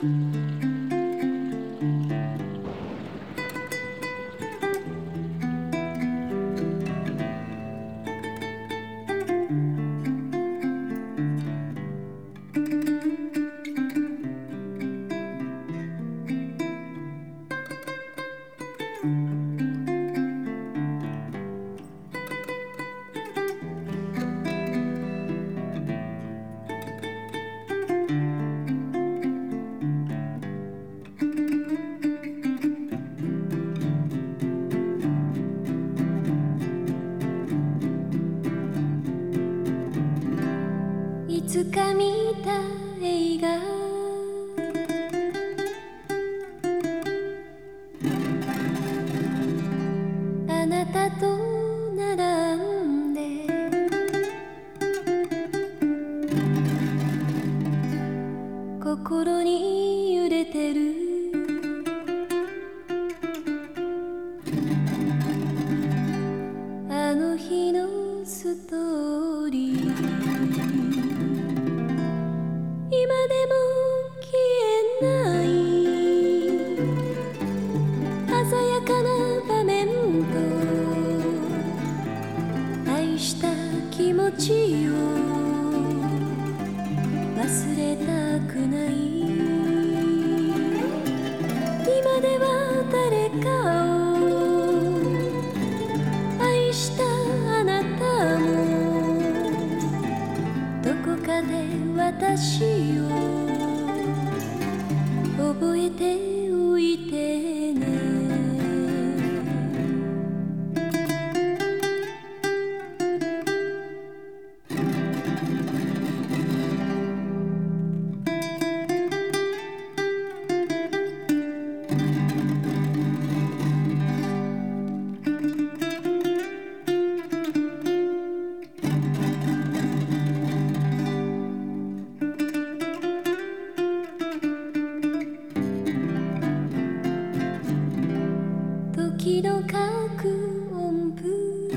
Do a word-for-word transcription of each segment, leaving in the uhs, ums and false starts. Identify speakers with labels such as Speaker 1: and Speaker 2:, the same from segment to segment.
Speaker 1: いつか見た映画、あなたと並んで心に揺れてるあの日のストーリー、今でも消えない鮮やかな場面と愛した気持ちを忘れたくない。今では誰かを愛したあなたもどこかで私を覚えておいてね。時の各音符、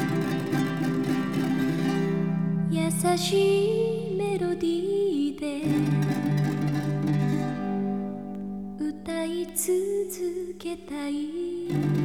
Speaker 1: 優しいメロディーで歌い続けたい。